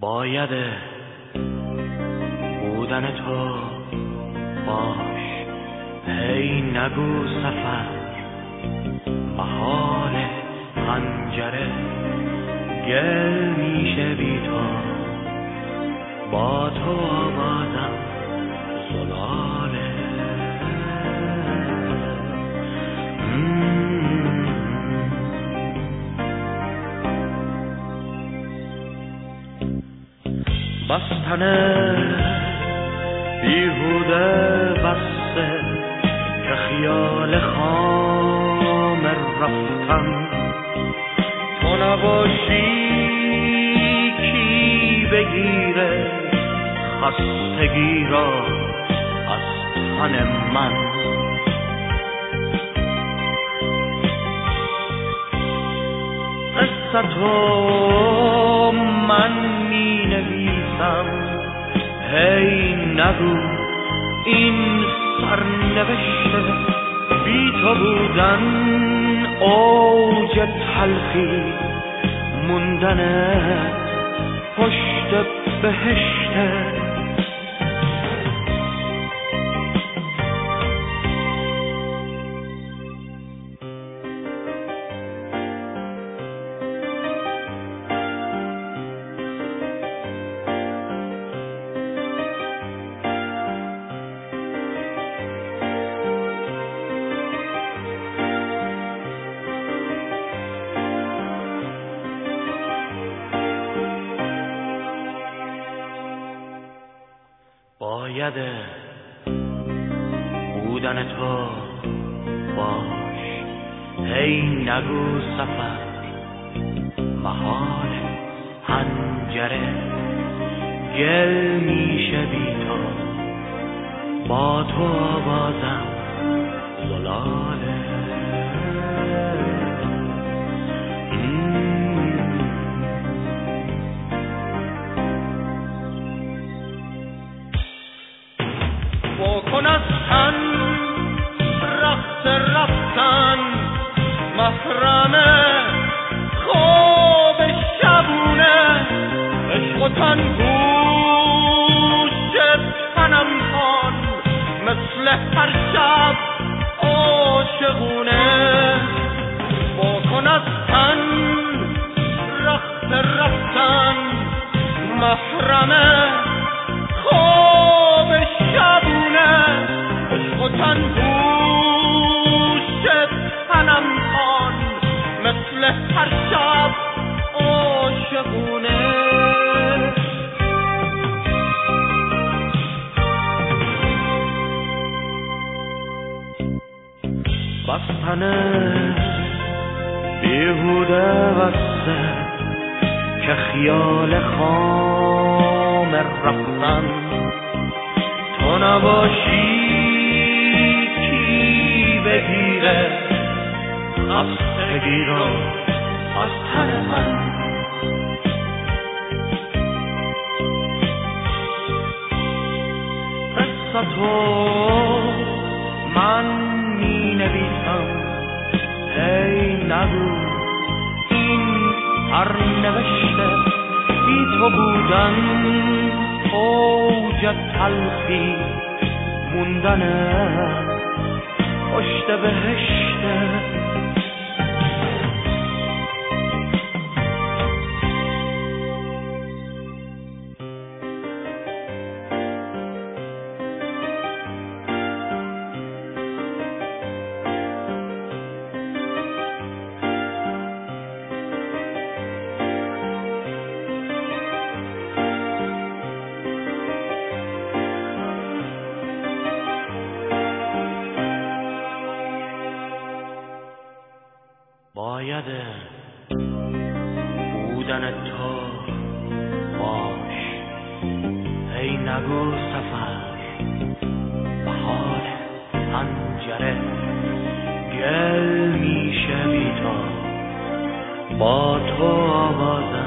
باید بودن تو باش، هی نگو سفر محال پنجره گل میشه بی تو، با تو آوازم زلاله. بستنه بیهوده بسته که خیال خام رفتن، تو نباشی کی بگیره خستگی را از تن من. قصه تو من می نویسم، هی نگو این سرنوشته بی تو بودن اوج تلخی، موندن پشت بهشته. باید بودن تو باش، هی نگو سفر محال پنجره گل میشه بی تو، با تو آوازم زلاله. واکن از تن رخت رفتن، محرم خواب شبونه، عشق و تن گوش تنم کن مثل هر شب عاشقونه. واکن از تن رخت رفتن، محرم خواب شبونه، عشق و تن گوش تنم کن مثل هر شب عاشقونه. بستنه بیهوده بسته که خیال خام رفتن، تو نباشی کی بگیره خستگی را از تن من. قصه تو من می نویسم، ای نگو این سرنوشته بی تو بودن اوج تلخی، موندن پشت بهشته. باید بودن تو باش، هی نگو سفر بهار پنجره گل میشه بی تو، با تو آوازم